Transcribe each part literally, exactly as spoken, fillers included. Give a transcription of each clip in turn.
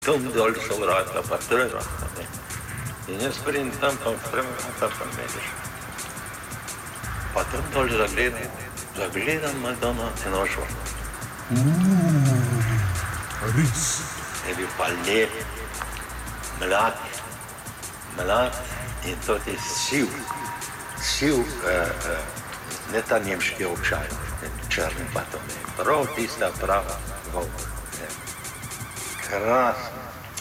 Tam dol so vrata, pa treba. In jaz pridem tam, pa odprem vrata, pa mediš. Pa tam dol zagledam, zagledam Madonna Tenožo. Uuu, res. Je bil pa lep, mlad, mlad in to je siv, siv, uh, uh, ne ta nemški občaj, črni pa to ne, prav tista prava volk. Krasno.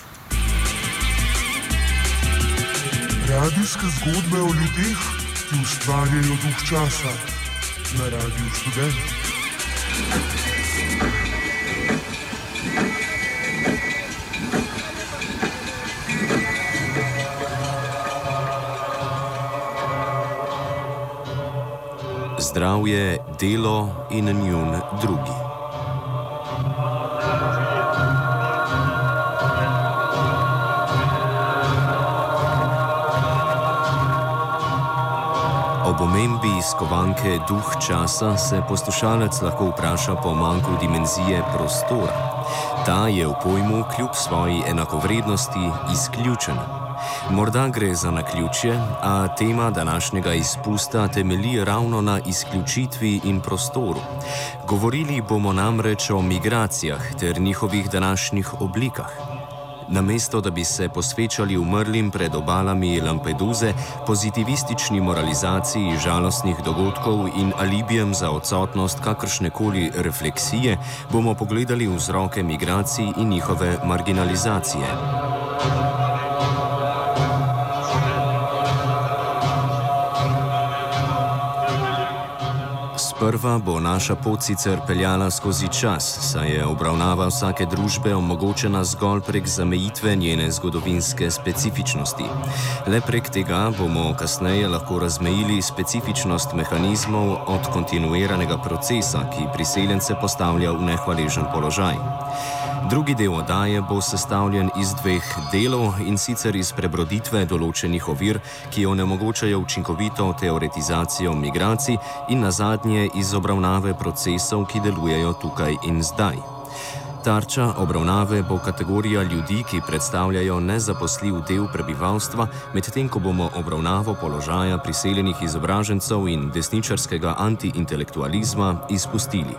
Radijske zgodbe o ljudeh, ki ustvarjajo duh časa na Radiu Študent. Zdravje, delo in njun drugi. Ob omembi skovanke duh časa se poslušalec lahko vpraša po manku dimenzije prostora. Ta je v pojmu kljub svoji enakovrednosti izključen. Morda gre za naključje, a tema današnjega izpusta temelji ravno na izključitvi in prostoru. Govorili bomo namreč o migracijah ter njihovih današnjih oblikah. Namesto da bi se posvečali umrlim pred obalami Lampeduze, pozitivistični moralizaciji žalostnih dogodkov in alibijem za odsotnost kakršnekoli refleksije, bomo pogledali vzroke migracij in njihove marginalizacije. Prva bo naša pot sicer peljala skozi čas, saj je obravnava vsake družbe omogočena zgolj prek zamejitve njene zgodovinske specifičnosti. Le prek tega bomo kasneje lahko razmejili specifičnost mehanizmov od kontinuiranega procesa, ki priseljence postavlja v nehvaležen položaj. Drugi del oddaje bo sestavljen iz dveh delov, in sicer iz prebroditve določenih ovir, ki onemogočajo učinkovito teoretizacijo migracij, in nazadnje iz obravnave procesov, ki delujejo tukaj in zdaj. Tarča obravnave bo kategorija ljudi, ki predstavljajo nezaposljiv del prebivalstva, medtem ko bomo obravnavo položaja priseljenih izobražencev in desničarskega antiintelektualizma izpustili.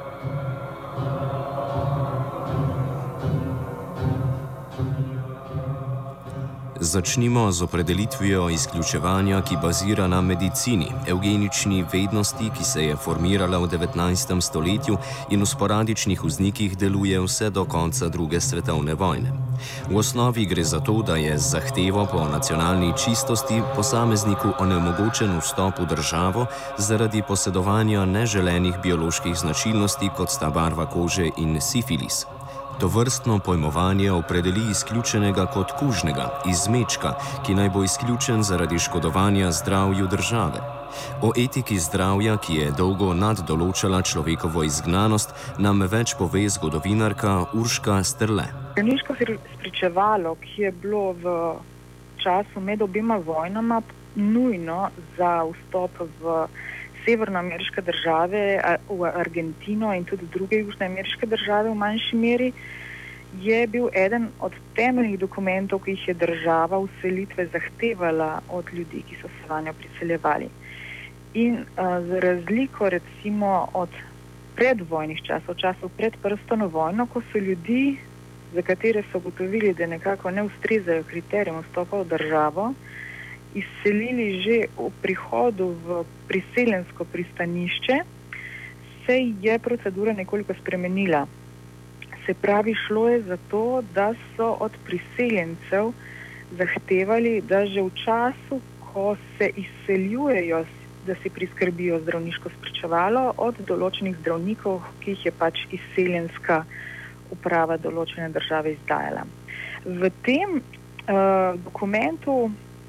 Začnimo z opredelitvijo izključevanja, ki bazira na medicini, evgenični vednosti, ki se je formirala v devetnajstem stoletju in v sporadičnih vznikih deluje vse do konca druge svetovne vojne. V osnovi gre za to, da je z zahtevo po nacionalni čistosti posamezniku onemogočen vstop v državo zaradi posedovanja neželenih bioloških značilnosti, kot sta barva kože in sifilis. To vrstno pojmovanje opredeli izključenega kot kužnega, izmečka, ki naj bo izključen zaradi škodovanja zdravju države. O etiki zdravja, ki je dolgo naddoločala človekovo izgnanost, nam več pove zgodovinarka Urška Strle. Zdravniško spričevalo, ki je bilo v času med obima vojnama nujno za vstop v severnoameriške države, v Argentino in tudi druge južnoameriške države v manjši meri, je bil eden od temeljnih dokumentov, ki jih je država vselitve zahtevala od ljudi, ki so se vanjo priseljevali. In uh, za razliko recimo od predvojnih časov, časov pred prstono vojno, ko so ljudi, za katere so ugotovili, da nekako ne ustrezajo kriterijem vstopa v državo, izselili že v prihodu v priseljensko pristanišče, se je procedura nekoliko spremenila. Se pravi, šlo je za to, da so od priseljencev zahtevali, da že v času, ko se izseljujejo, da si priskrbijo zdravniško spričevalo od določenih zdravnikov, ki jih je pač izseljenska uprava določene države izdajala. V tem uh, dokumentu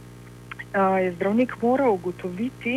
je zdravnik moral ugotoviti,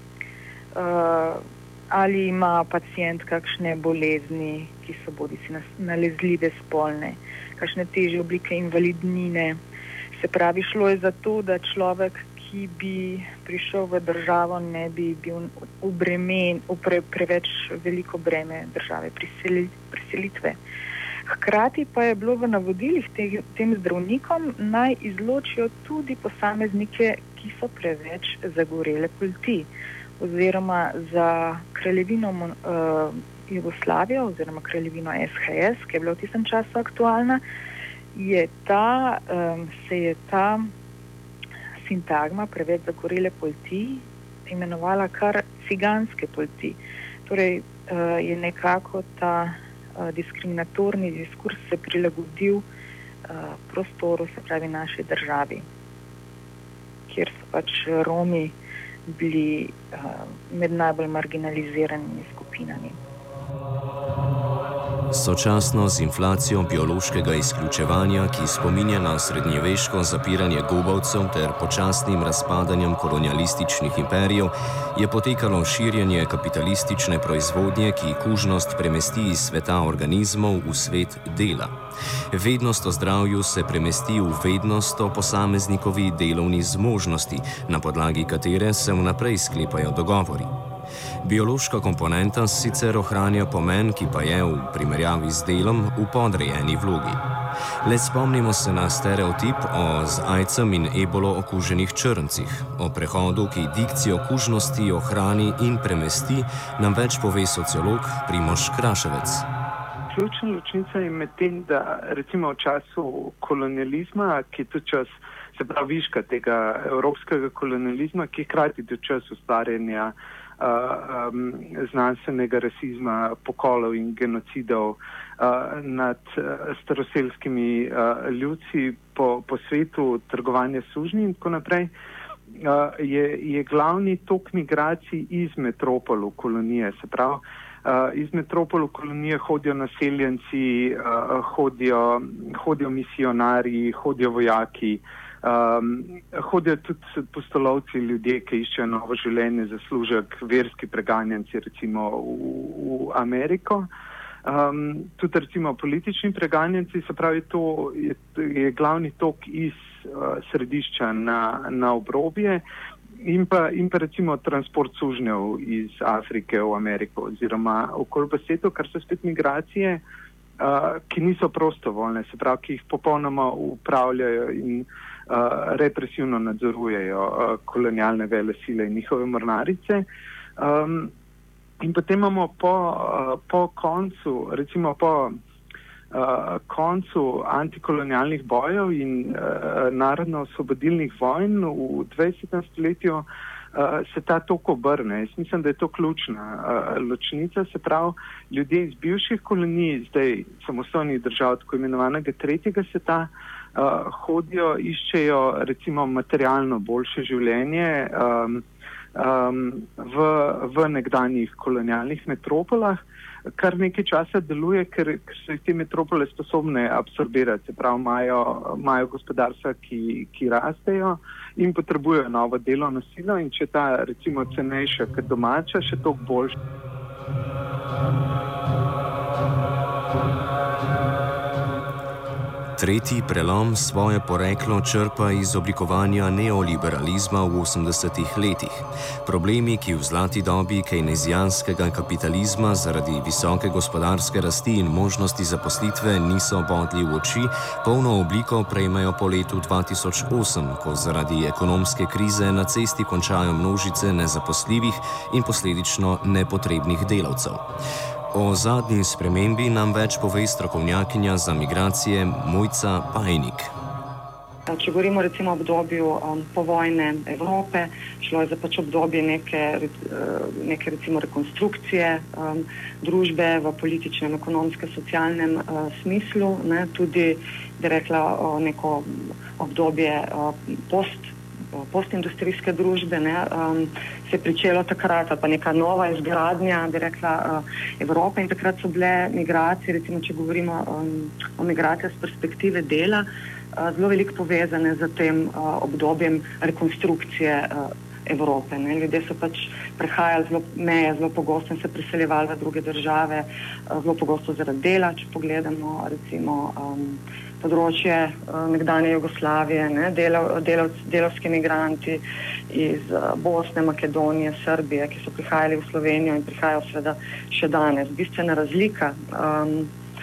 uh, ali ima pacient kakšne bolezni, ki so bodisi nalezljive spolne, kakšne težje oblike invalidnine. Se pravi, šlo je za to, da človek, ki bi prišel v državo, ne bi bil v bremen, v pre, preveč veliko breme države priselitve. Hkrati pa je bilo v navodilih te, tem zdravnikom naj izločijo tudi posameznike, ki so preveč zagorele polti, oziroma za kraljevino uh, Jugoslavijo oziroma kraljevino S H S, ki je bila v tistem času aktualna, je ta, um, se je ta sintagma preveč zagorele polti imenovala kar ciganske polti. Torej uh, je nekako ta uh, diskriminatorni diskurs se prilagodil uh, prostoru, se pravi naši državi, kjer so pač Romi bili uh, med najbolj marginaliziranimi skupinami. Sočasno z inflacijo biološkega izključevanja, ki spominja na srednjeveško zapiranje gobavcev ter počasnim razpadanjem kolonialističnih imperijev, je potekalo širjenje kapitalistične proizvodnje, ki kužnost premesti iz sveta organizmov v svet dela. Vednost o zdravju se premesti v vednost o posameznikovi delovni zmožnosti, na podlagi katere se vnaprej sklepajo dogovori. Biološka komponenta sicer ohranja pomen, ki pa je v primerjavi z delom v podrejeni vlogi. Le spomnimo se na stereotip o z ajcem in ebolo okuženih črncih. O prehodu, ki dikcijo kužnosti ohrani in premesti, nam več pove sociolog Primož Kraševec. Ključna ločnica je med tem, da recimo v času kolonializma, ki je tudi čas, se pravi viška tega evropskega kolonializma, ki je hkrati tudi čas ustvarjanja Uh, um, znanstvenega rasizma, pokolov in genocidov uh, nad uh, staroselskimi uh, ljudci po, po svetu, trgovanja sužnji in tako naprej, uh, je, je glavni tok migracij iz metropol v kolonije. Se pravi, uh, iz metropol v kolonije hodijo naseljenci, uh, hodijo, hodijo misionarji, hodijo vojaki, Um, hodijo tudi pustolovci, ljudje, ki iščejo novo življenje, zaslužek, verski preganjanci recimo v, v Ameriko. Um, tudi recimo politični preganjanci, se pravi, to je, je glavni tok iz uh, središča na, na obrobje in pa, in pa recimo transport sužnjev iz Afrike v Ameriko oziroma okoli po svetu, kar so spet migracije, uh, ki niso prostovoljne, se pravi, ki jih popolnoma upravljajo in Uh, represivno nadzorujejo uh, kolonialne vele sile in njihove mornarice. Um, in potem imamo po, uh, po koncu, recimo po uh, koncu antikolonialnih bojev in uh, narodno-osvobodilnih vojn v dvajsetem stoletju uh, se ta tok obrne. Jaz mislim, da je to ključna uh, ločnica, se pravi, ljudje iz bivših kolonij, zdaj samostojnih držav, tako imenovanega tretjega sveta, Uh, hodijo, iščejo recimo materialno boljše življenje um, um, v, v nekdanjih kolonialnih metropolah, kar nekaj časa deluje, ker, ker so te metropole sposobne absorbirati, se pravi, imajo, imajo gospodarstva, ki, ki rastejo in potrebujejo novo delovno silo in če ta recimo cenejša kot domača, še toliko boljša. Tretji prelom svoje poreklo črpa iz oblikovanja neoliberalizma v osemdesetih letih. Problemi, ki v zlati dobi kejnezijanskega kapitalizma zaradi visoke gospodarske rasti in možnosti zaposlitve niso bodli v oči, polno obliko prejmejo po letu dva tisoč osem, ko zaradi ekonomske krize na cesti končajo množice nezaposljivih in posledično nepotrebnih delavcev. O zadnji spremembi nam več pove strokovnjakinja za migracije Mojca Pajnik. Če govorimo recimo o obdobju um, povojne Evrope, šlo je za pač obdobje neke, neke recimo rekonstrukcije um, družbe v političnem, ekonomskem, socialnem uh, smislu, ne, tudi bi rekla o neko obdobje uh, post postindustrijske družbe, ne, um, se je pričelo takrat, pa neka nova izgradnja, bi rekla, uh, Evrope in takrat so bile migracije, recimo, če govorimo um, o migracijah z perspektive dela, uh, zelo veliko povezane z tem uh, obdobjem rekonstrukcije uh, Evrope. Ne. Ljudje so pač prehajali zelo meje, zelo pogosto in se priseljevali v druge države, uh, zelo pogosto zaradi dela, če pogledamo recimo um, področje uh, nekdanje Jugoslavije, ne, delov, delov, delovski migranti iz uh, Bosne, Makedonije, Srbije, ki so prihajali v Slovenijo in prihajajo seveda še danes. Bistvena razlika um,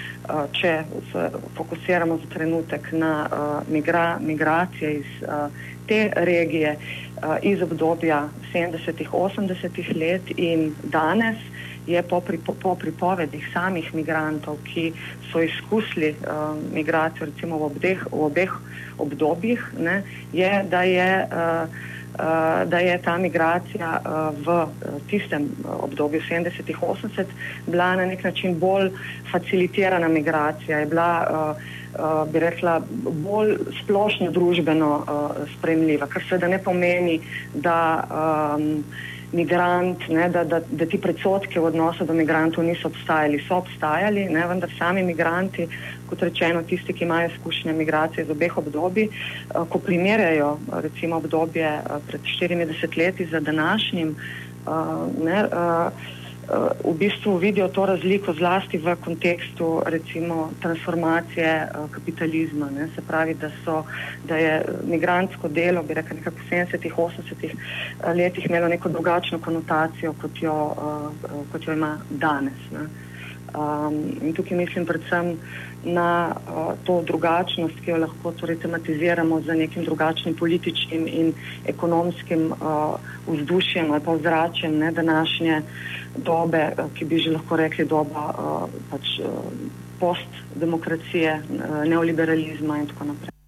če se fokusiramo za trenutek na migra, migracije iz te regije, iz obdobja sedemdesetih, osemdesetih let in danes, je po, pripo, po pripovedih samih migrantov, ki so izkusili uh, migracijo recimo v, obdeh, v obeh obdobjih, ne, je, da je, uh, uh, da je ta migracija uh, v tistem obdobju sedemdesetih, osemdesetih bila na nek način bolj facilitirana migracija, je bila, uh, uh, bi rekla, bolj splošno družbeno uh, sprejemljiva, kar seveda ne pomeni, da um, migrant, ne, da, da, da ti predsodki v odnosu do migrantov niso obstajali, so obstajali, ne, vendar sami migranti, kot rečeno, tisti, ki imajo izkušnje migracije iz obeh obdobij, ko primerjajo recimo obdobje pred štiridesetimi leti za današnjim, ne, v bistvu vidijo to razliko zlasti v kontekstu recimo transformacije kapitalizma, ne, se pravi, da so, da je migrantsko delo, bi rekla, nekako v sedemdesetih, osemdesetih letih imelo neko drugačno konotacijo, kot jo, kot jo ima danes, ne. Um, in tukaj mislim predvsem na uh, to drugačnost, ki jo lahko torej tematiziramo z nekim drugačnim političnim in ekonomskim uh, vzdušjem ali pa vzračjem, ne, današnje dobe, uh, ki bi že lahko rekli doba uh, pač, uh, postdemokracije, uh, neoliberalizma in tako naprej.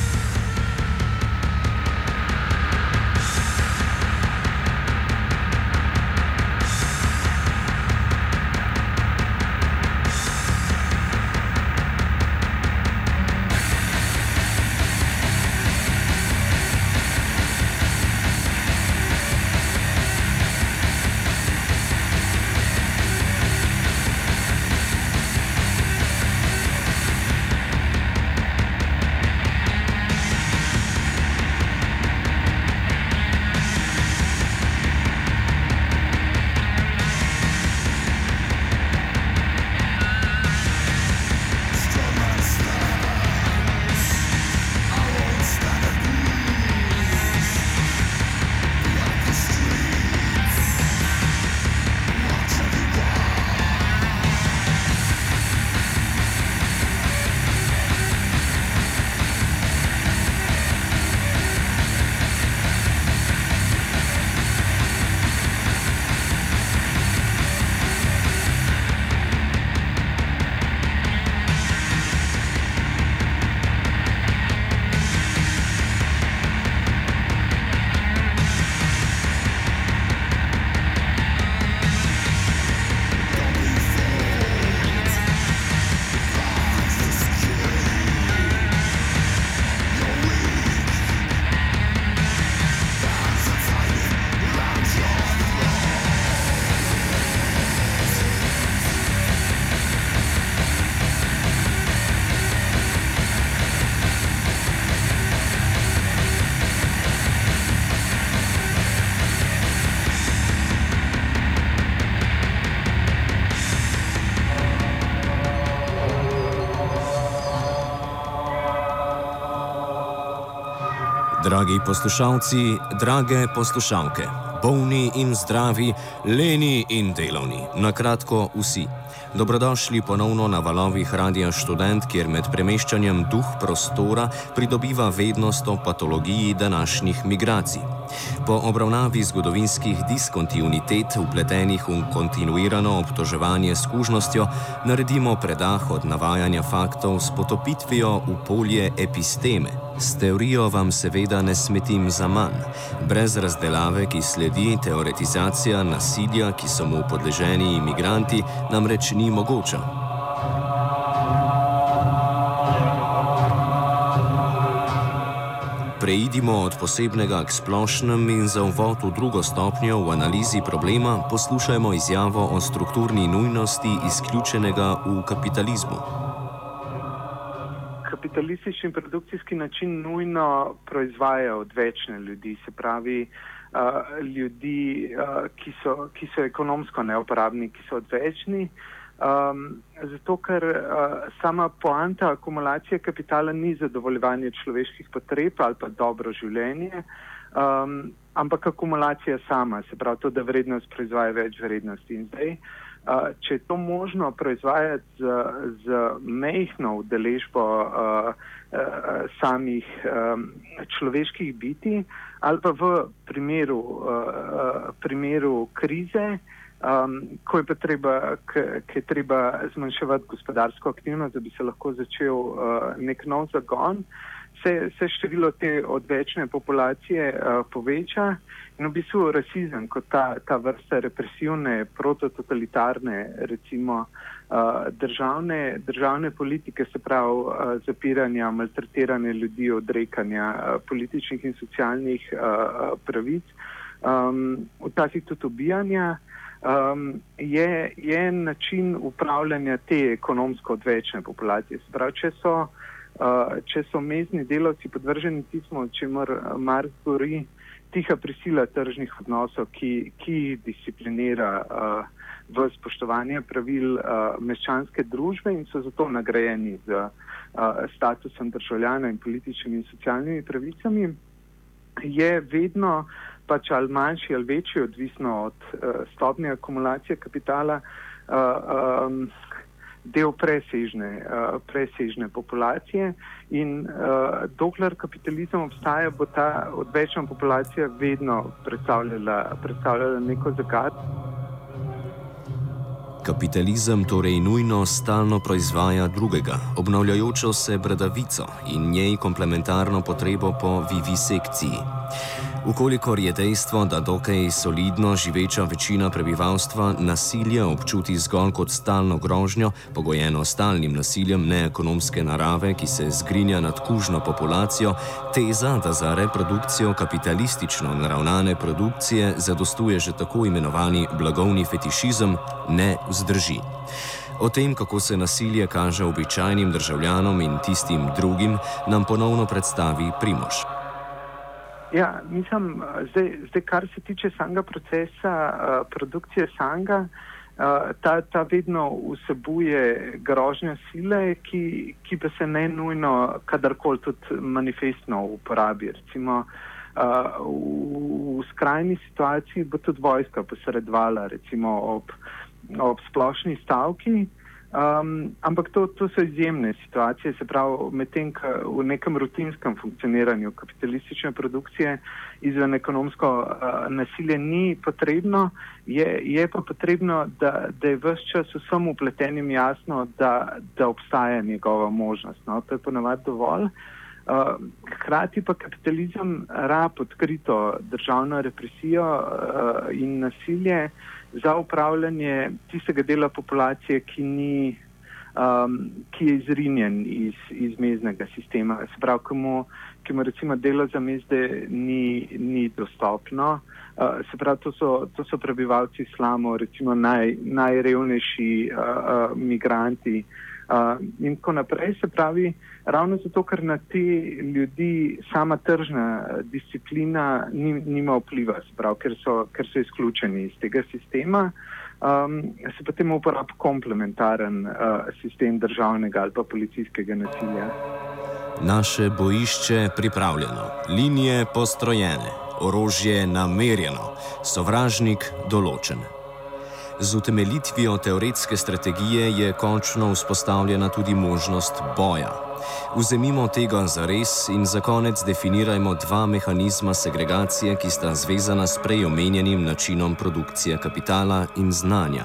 Dragi poslušalci, drage poslušalke, bolni in zdravi, leni in delovni, na kratko vsi. Dobrodošli ponovno na valovih Radia Študent, kjer med premeščanjem duh prostora pridobiva vednost o patologiji današnjih migracij. Po obravnavi zgodovinskih diskontinuitet vpletenih v kontinuirano obtoževanje s kužnostjo naredimo predah od navajanja faktov s potopitvijo v polje episteme. S teorijo vam seveda ne smetim za manj. Brez razdelave, ki sledi teoretizacija nasilja, ki so mu podleženi imigranti, namreč ni mogoča. Preidimo od posebnega k splošnem in za uvod v drugo stopnjo v analizi problema poslušajmo izjavo o strukturni nujnosti izključenega v kapitalizmu. Kapitalistični produkcijski način nujno proizvaja odvečne ljudi, se pravi uh, ljudi, uh, ki, so, ki so ekonomsko neuporabni, ki so odvečni, um, zato ker uh, sama poanta akumulacije kapitala ni zadovoljevanje človeških potreb ali pa dobro življenje, um, ampak akumulacija sama, se pravi to, da vrednost proizvaja več vrednosti. In zdaj Uh, če je to možno proizvajati z, z mejhno udeležbo uh, uh, samih um, človeških biti ali pa v primeru, uh, primeru krize, um, ko je pa treba, k, k je treba zmanjševati gospodarsko aktivnost, da bi se lahko začel uh, nek nov zagon, se, se število te odvečne populacije uh, poveča. In v bistvu rasizem kot ta, ta vrsta represivne, protototalitarne, recimo uh, državne, državne politike, se pravi uh, zapiranja, maltretiranja ljudi, odrekanja uh, političnih in socialnih uh, pravic, um, včasih tudi ubijanja, um, je, je način upravljanja te ekonomsko odvečne populacije. Se pravi, če so, uh, če so mezni delavci podvrženi tistemu, o čemer Marx govori, tiha prisila tržnih odnosov, ki, ki disciplinira uh, v spoštovanje pravil uh, meščanske družbe in so zato nagrajeni z uh, statusom državljana in političnimi in socialnimi pravicami, je vedno pač ali manjši ali večji, odvisno od uh, stopnje akumulacije kapitala, uh, um, del presežne, uh, presežne populacije in uh, dokler kapitalizem obstaja, bo ta odvečna populacija vedno predstavljala, predstavljala neko zagato. Kapitalizem torej nujno stalno proizvaja drugega, obnavljajočo se bradavico in njej komplementarno potrebo po vivisekciji. Ukolikor je dejstvo, da dokaj solidno živeča večina prebivalstva nasilje občuti zgolj kot stalno grožnjo, pogojeno stalnim nasiljem neekonomske narave, ki se zgrinja nad kužno populacijo, teza, da za reprodukcijo kapitalistično naravnane produkcije zadostuje že tako imenovani blagovni fetišizem, ne vzdrži. O tem, kako se nasilje kaže običajnim državljanom in tistim drugim, nam ponovno predstavi Primož. Ja, mislim, zdaj, zdaj kar se tiče samega procesa uh, produkcije samega, uh, ta, ta vedno vsebuje grožnje sile, ki, ki pa se ne nujno kadarkoli tudi manifestno uporabi. Recimo uh, v, v skrajni situaciji bo tudi vojska posredovala, recimo ob, ob splošni stavki. Um, ampak to, to so izjemne situacije, se pravi, medtem v nekem rutinskem funkcioniranju kapitalistične produkcije izven ekonomsko uh, nasilje ni potrebno, je, je pa potrebno, da, da je ves čas vsem upletenim jasno, da, da obstaja njegova možnost. No? To je ponavadi dovolj. Uh, hkrati pa kapitalizem rab odkrito državno represijo uh, in nasilje za upravljanje tistega dela populacije, ki, ni, um, ki je izrinjen iz, iz meznega sistema. Se pravi, ki mu, ki mu recimo delo za mezde ni, ni dostopno. Uh, se pravi, to so, to so prebivalci slamov, recimo naj, najrevnejši uh, uh, migranti. Uh, in tako naprej, se pravi, ravno zato, ker na te ljudi sama tržna disciplina nima vpliva, se pravi, ker so, ker so izključeni iz tega sistema, um, se potem uporablja komplementaren uh, sistem državnega ali pa policijskega nasilja. Naše bojišče pripravljeno, linije postrojene, orožje namerjeno, sovražnik določen. Z utemeljitvijo teoretske strategije je končno vzpostavljena tudi možnost boja. Vzemimo tega zares in za konec definirajmo dva mehanizma segregacije, ki sta zvezana s prej omenjenim načinom produkcije kapitala in znanja.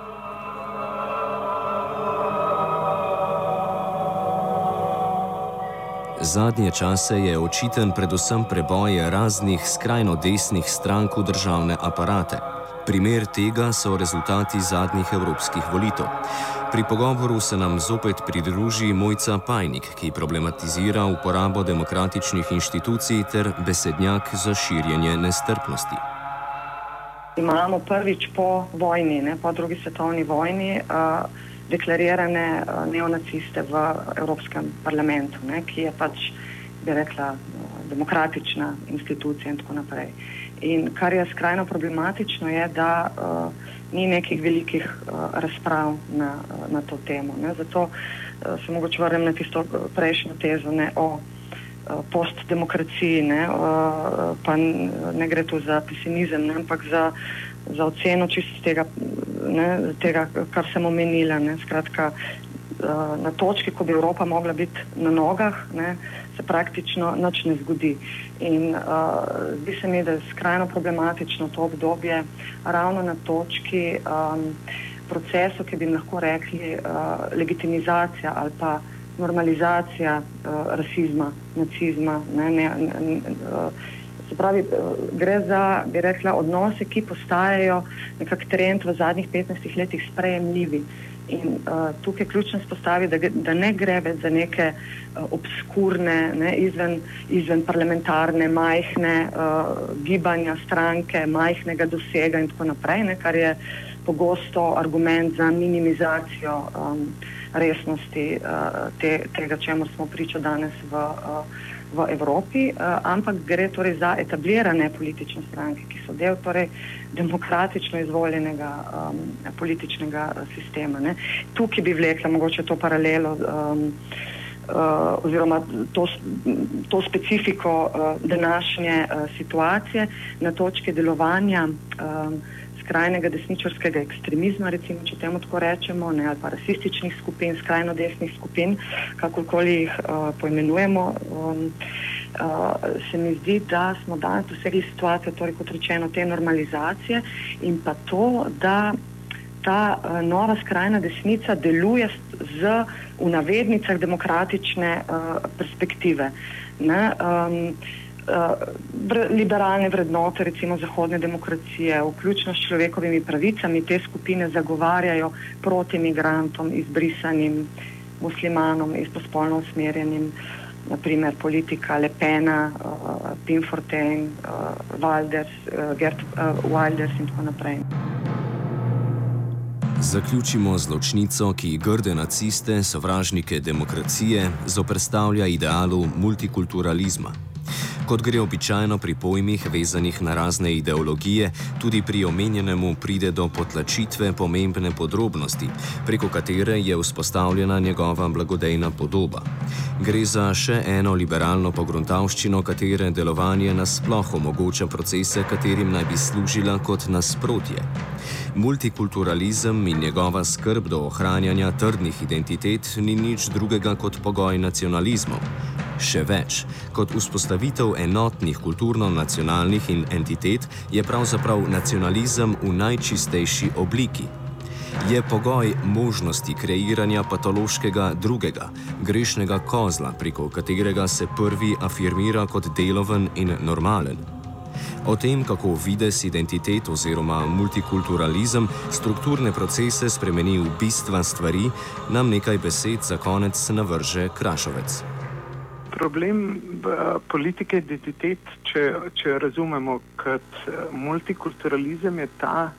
Zadnje čase je očiten predvsem preboj raznih skrajno desnih strank v državne aparate. Primer tega so rezultati zadnjih evropskih volitev. Pri pogovoru se nam zopet pridruži Mojca Pajnik, ki problematizira uporabo demokratičnih inštitucij ter besednjak za širjenje nestrpnosti. Imamo prvič po vojni, ne, po drugi svetovni vojni, uh, deklarirane uh, neonaciste v Evropskem parlamentu, ne, ki je pač, bi rekla, uh, demokratična institucija in tako naprej. In kar je skrajno problematično je, da uh, ni nekih velikih uh, razprav na, uh, na to temo. Ne. Zato uh, se mogoče vrnem na tisto prejšnjo tezo, ne, o uh, postdemokraciji, ne, uh, pa ne gre tu za pesimizem, ne, ampak za, za oceno čisto tega ne, tega, kar sem omenila. Ne, skratka, na točki, ko bi Evropa mogla biti na nogah, ne, se praktično nič ne zgodi. In uh, zdi se mi, da je skrajno problematično to obdobje ravno na točki um, procesov, ki bi jim lahko rekli uh, legitimizacija ali pa normalizacija uh, rasizma, nacizma. Ne, ne, ne, uh, se pravi, uh, gre za, bi rekla, odnose, ki postajajo nekak trend v zadnjih petnajstih letih sprejemljivi. In uh, tukaj ključno spostavi, da, da ne gre več za neke uh, obskurne, ne, izven, izven parlamentarne, majhne uh, gibanja, stranke, majhnega dosega in tako naprej, ne, kar je pogosto argument za minimizacijo um, resnosti uh, te, tega, čemu smo priča danes v, uh, v Evropi, uh, ampak gre torej za etablirane politične stranke, ki so del torej demokratično izvoljenega um, političnega sistema. Ne. Tukaj bi vlekla mogoče to paralelo um, uh, oziroma to, to specifiko uh, današnje uh, situacije na točki delovanja um, skrajnega desničarskega ekstremizma, recimo, če temu tako rečemo, ne, ali pa rasističnih skupin, skrajno desnih skupin, kakorkoli jih uh, poimenujemo. Um, Uh, se mi zdi, da smo danes dosegli situacijo, torej kot rečeno, te normalizacije in pa to, da ta uh, nova skrajna desnica deluje z v navednicah demokratične uh, perspektive. Ne, um, uh, liberalne vrednote, recimo zahodne demokracije, vključno s človekovimi pravicami, te skupine zagovarjajo proti migrantom, izbrisanim muslimanom, istospolno usmerjenim, naprimer politika Le Pena, uh, Pim Fortuyn, uh, Wilders, uh, Gert uh, Wilders in tako naprej. Zaključimo z ločnico, ki grde naciste, sovražnike demokracije, zoperstavlja idealu multikulturalizma. Kot gre običajno pri pojmih, vezanih na razne ideologije, tudi pri omenjenemu pride do potlačitve pomembne podrobnosti, preko katere je vzpostavljena njegova blagodejna podoba. Gre za še eno liberalno pogruntavščino, katere delovanje nasploh omogoča procese, katerim naj bi služila kot nasprotje. Multikulturalizem in njegova skrb do ohranjanja trdnih identitet ni nič drugega kot pogoj nacionalizmov. Še več, kot vzpostavitev enotnih kulturno-nacionalnih in entitet je pravzaprav nacionalizem v najčistejši obliki. Je pogoj možnosti kreiranja patološkega drugega, grešnega kozla, preko katerega se prvi afirmira kot deloven in normalen. O tem, kako videz identitet oziroma multikulturalizem strukturne procese spremeni v bistva stvari, nam nekaj besed za konec navrže Krašovec. Problem politike identitet, če, če razumemo kot multikulturalizem, je ta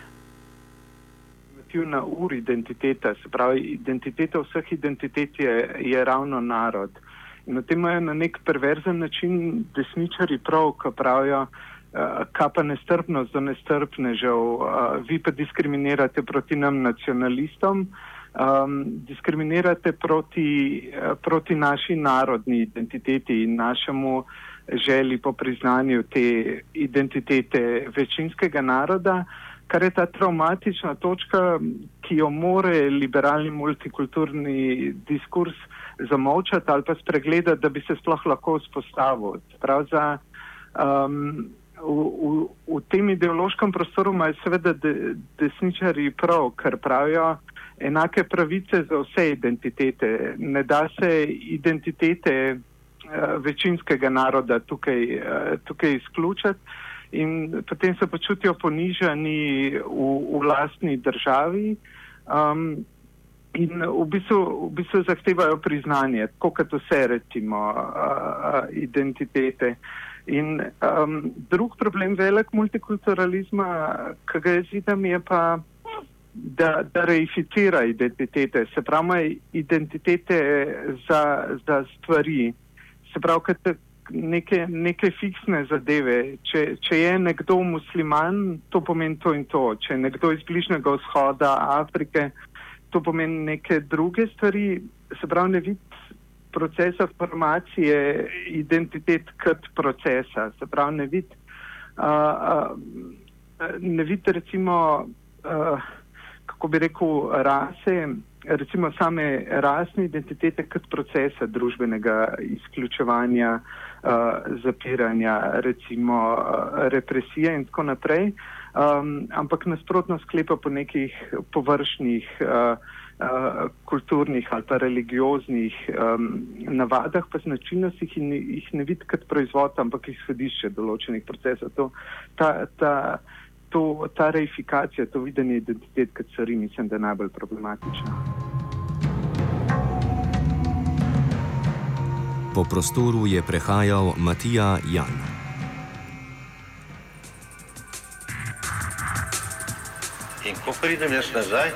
nativna ur identiteta, se pravi, identiteta vseh identitet je, je ravno narod. In na tem imajo na nek perverzen način desničari prav, ko pravijo, kaj pa nestrpnost do nestrpnežev, vi pa diskriminirate proti nam nacionalistom, Um, diskriminirate proti, proti naši narodni identiteti in našemu želji po priznanju te identitete večinskega naroda, kar je ta traumatična točka, ki jo more liberalni multikulturni diskurs zamolčati ali pa spregledati, da bi se sploh lahko vzpostavil. Prav za um, V, v, v tem ideološkem prostoru imajo seveda de, desničari prav, ker pravijo enake pravice za vse identitete. Ne da se identitete uh, večinskega naroda tukaj, uh, tukaj izključiti in potem se počutijo ponižani v, v lastni državi um, in v bistvu, v bistvu zahtevajo priznanje, tako kot vse recimo uh, uh, identitete. In um, drug problem velik multikulturalizma, ki ga jaz vidim, je pa, da, da reificira identitete, se pravi identitete za, za stvari, se pravi kot neke, neke fiksne zadeve. Če, če je nekdo musliman, to pomeni to in to. Če je nekdo iz Bližnjega vzhoda, Afrike, to pomeni neke druge stvari, se pravi ne vidi procesa formacije identitet kot procesa. Se pravi, ne vidi, uh, uh, ne vidi recimo uh, ko bi rekel, rase, recimo same rasne identitete kot procesa družbenega izključevanja, uh, zapiranja, recimo uh, represije in tako naprej, um, ampak nasprotno sklepa po nekih površnih uh, uh, kulturnih ali pa religioznih um, navadah pa značilnostih in jih ne vidi kot proizvod, ampak izhodišče določenih procesov. To, ta, ta, To, ta reifikacija, to videnje identitet kot stvari, mislim, da je najbolj problematična. Po prostoru je prehajal Matija Jan. In ko pridem jaz nazaj,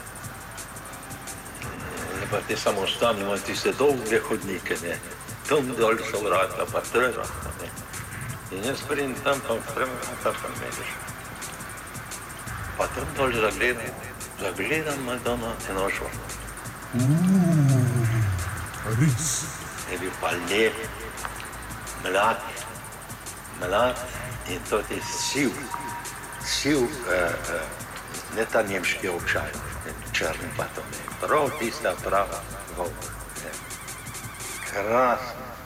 ne pa te samostane, imam tiste dolge hodnike, ne, tam dol so vrata, pa treba, ne. In jaz pridem tam, pa prema, pa pa mediš. Pa tam dol zagledam, zagledam Madonna Tenožo. Uuu, res. Je bil pa lep, mlad, mlad in to je siv, siv, uh, uh, ne ta nemški ovčaj, črni pa to ne, prav tista prava volk. Krasno.